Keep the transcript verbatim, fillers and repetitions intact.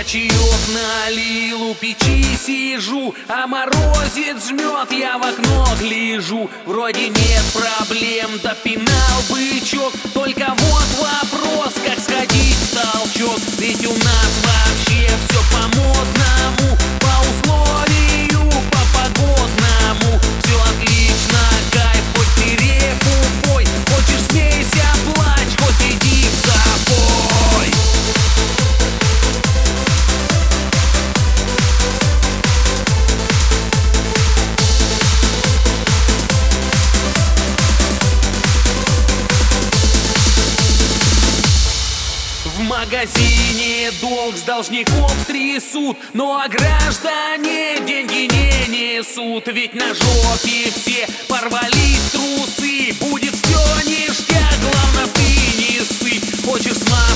чаек налил, у печи сижу, а морозец жмет, я в окно гляжу. Вроде нет проблем, допинал бычок, только вот вопрос, как сходить в толчок. Ведь у нас вообще все по-модному, по условию, по погодному. Все отлично, кайф, хоть ты реку пой, хочешь смейся, плачь, хоть иди в запой. В магазине долг с должников трясут, но а граждане деньги не несут. Ведь на жопе все порвались трусы, будет все ништяк, главное ты не ссы. Хочешь смазать